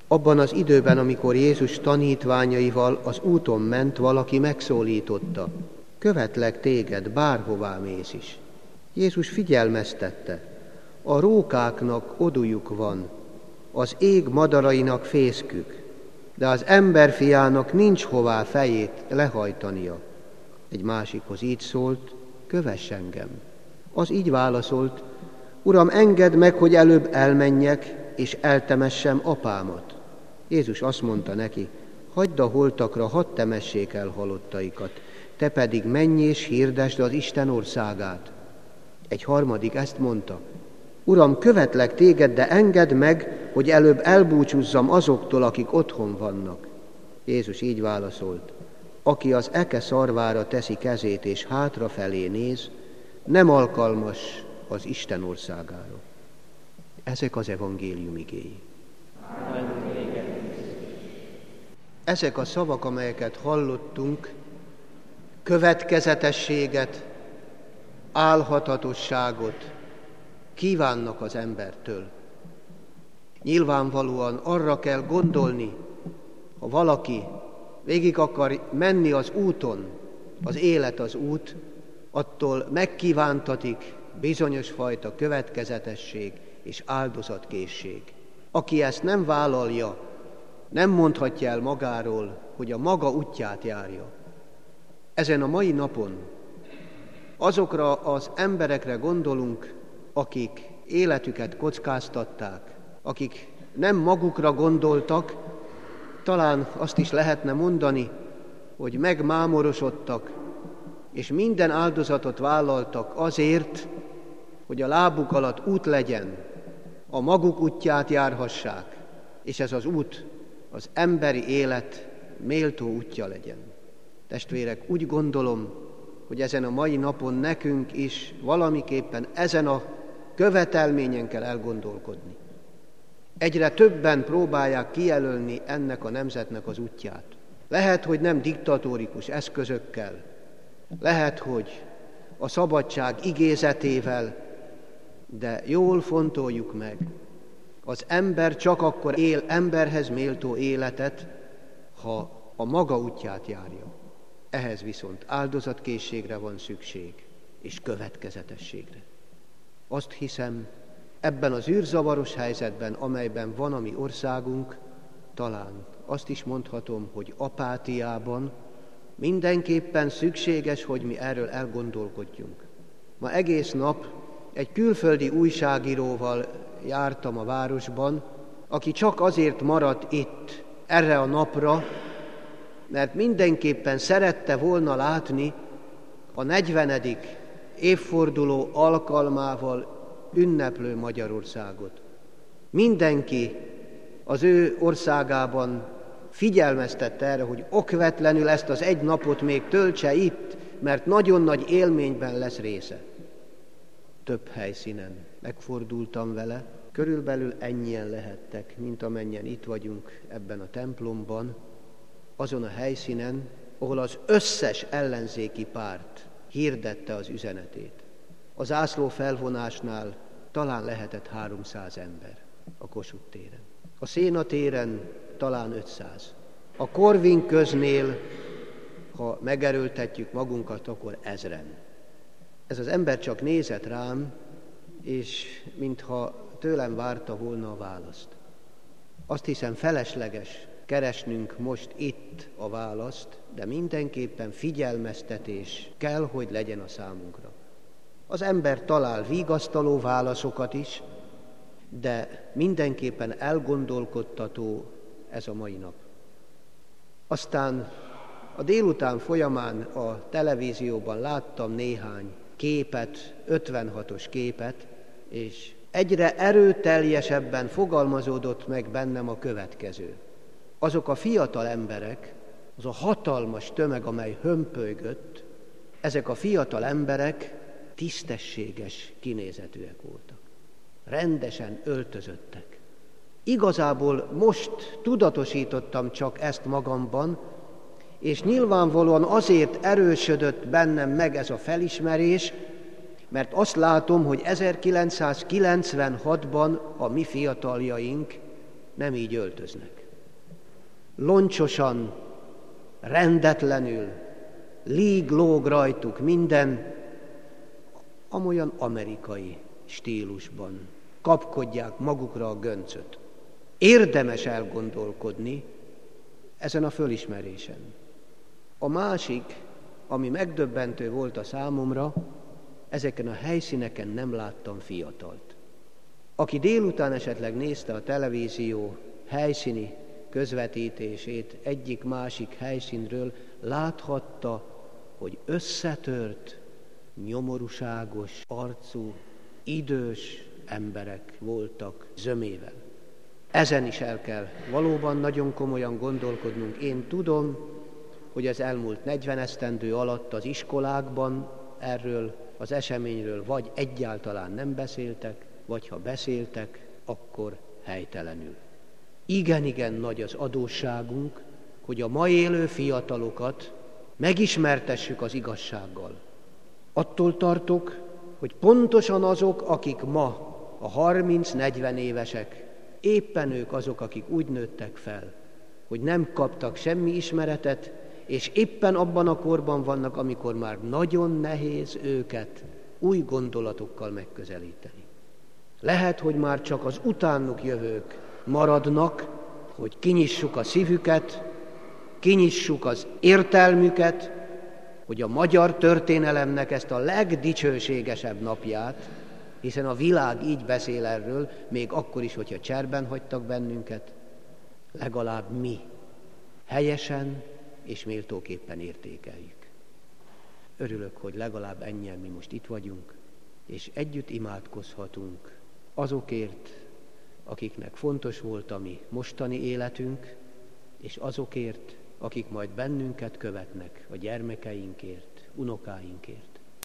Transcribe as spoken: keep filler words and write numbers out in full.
Abban az időben, amikor Jézus tanítványaival az úton ment, valaki megszólította: követlek téged, bárhová mész is. Jézus figyelmeztette: a rókáknak odújuk van, az ég madarainak fészkük, de az emberfiának nincs hová fejét lehajtania. Egy másikhoz így szólt: kövess engem. Az így válaszolt: Uram, engedd meg, hogy előbb elmenjek, és eltemessem apámat. Jézus azt mondta neki: hagyd a holtakra, hadd temessék el halottaikat, te pedig menj és hirdesd az Isten országát. Egy harmadik ezt mondta: Uram, követlek téged, de engedd meg, hogy előbb elbúcsúzzam azoktól, akik otthon vannak. Jézus így válaszolt: aki az eke szarvára teszi kezét és hátrafelé néz, nem alkalmas az Isten országára. Ezek az evangélium igéi. Ezek a szavak, amelyeket hallottunk, következetességet, álhatatosságot kívánnak az embertől. Nyilvánvalóan arra kell gondolni, ha valaki végig akar menni az úton, az élet az út, attól megkívántatik bizonyos fajta következetesség és áldozatkészség. Aki ezt nem vállalja, nem mondhatja el magáról, hogy a maga útját járja. Ezen a mai napon azokra az emberekre gondolunk, akik életüket kockáztatták, akik nem magukra gondoltak, talán azt is lehetne mondani, hogy megmámorosodtak, és minden áldozatot vállaltak azért, hogy a lábuk alatt út legyen, a maguk útját járhassák, és ez az út az emberi élet méltó útja legyen. Testvérek, úgy gondolom, hogy ezen a mai napon nekünk is valamiképpen ezen a követelményen kell elgondolkodni. Egyre többen próbálják kijelölni ennek a nemzetnek az útját. Lehet, hogy nem diktatórikus eszközökkel, lehet, hogy a szabadság igézetével, de jól fontoljuk meg, az ember csak akkor él emberhez méltó életet, ha a maga útját járja. Ehhez viszont áldozatkészségre van szükség, és következetességre. Azt hiszem, ebben az űrzavaros helyzetben, amelyben van a mi országunk, talán azt is mondhatom, hogy apátiában mindenképpen szükséges, hogy mi erről elgondolkodjunk. Ma egész nap egy külföldi újságíróval jártam a városban, aki csak azért maradt itt erre a napra, mert mindenképpen szerette volna látni a negyvenedik évforduló alkalmával ünneplő Magyarországot. Mindenki az ő országában figyelmeztette erre, hogy okvetlenül ezt az egy napot még töltse itt, mert nagyon nagy élményben lesz része. Több helyszínen megfordultam vele, körülbelül ennyien lehettek, mint amennyien itt vagyunk ebben a templomban, azon a helyszínen, ahol az összes ellenzéki párt hirdette az üzenetét. A zászló felvonásnál talán lehetett háromszáz ember a Kossuth téren. A Széna téren talán ötszáz. A Korvin köznél, ha megerőltetjük magunkat, akkor ezren. Ez az ember csak nézett rám, és mintha tőlem várta volna a választ. Azt hiszem, felesleges keresnünk most itt a választ, de mindenképpen figyelmeztetés kell, hogy legyen a számunkra. Az ember talál vigasztaló válaszokat is, de mindenképpen elgondolkodtató ez a mai nap. Aztán a délután folyamán a televízióban láttam néhány képet, ötvenhatos képet, és egyre erőteljesebben fogalmazódott meg bennem a következő. Azok a fiatal emberek, az a hatalmas tömeg, amely hömpölygött, ezek a fiatal emberek tisztességes kinézetűek voltak. Rendesen öltözöttek. Igazából most tudatosítottam csak ezt magamban, és nyilvánvalóan azért erősödött bennem meg ez a felismerés, mert azt látom, hogy ezerkilencszázkilencvenhatban a mi fiataljaink nem így öltöznek. Loncsosan, rendetlenül, líg-lóg rajtuk minden, amolyan amerikai stílusban kapkodják magukra a göncöt. Érdemes elgondolkodni ezen a fölismerésen. A másik, ami megdöbbentő volt a számomra, ezeken a helyszíneken nem láttam fiatalt. Aki délután esetleg nézte a televízió helyszíni közvetítését egyik-másik helyszínről, láthatta, hogy összetört, nyomorúságos arcú, idős emberek voltak zömével. Ezen is el kell valóban nagyon komolyan gondolkodnunk. Én tudom, hogy az elmúlt negyven esztendő alatt az iskolákban erről az eseményről vagy egyáltalán nem beszéltek, vagy ha beszéltek, akkor helytelenül. Igen-igen nagy az adósságunk, hogy a ma élő fiatalokat megismertessük az igazsággal. Attól tartok, hogy pontosan azok, akik ma a harminc-negyven évesek, éppen ők azok, akik úgy nőttek fel, hogy nem kaptak semmi ismeretet, és éppen abban a korban vannak, amikor már nagyon nehéz őket új gondolatokkal megközelíteni. Lehet, hogy már csak az utánuk jövők maradnak, hogy kinyissuk a szívüket, kinyissuk az értelmüket, hogy a magyar történelemnek ezt a legdicsőségesebb napját, hiszen a világ így beszél erről, még akkor is, hogyha cserben hagytak bennünket, legalább mi helyesen és méltóképpen értékeljük. Örülök, hogy legalább ennyien mi most itt vagyunk, és együtt imádkozhatunk azokért, akiknek fontos volt a mi mostani életünk, és azokért, akik majd bennünket követnek, a gyermekeinkért, unokáinkért.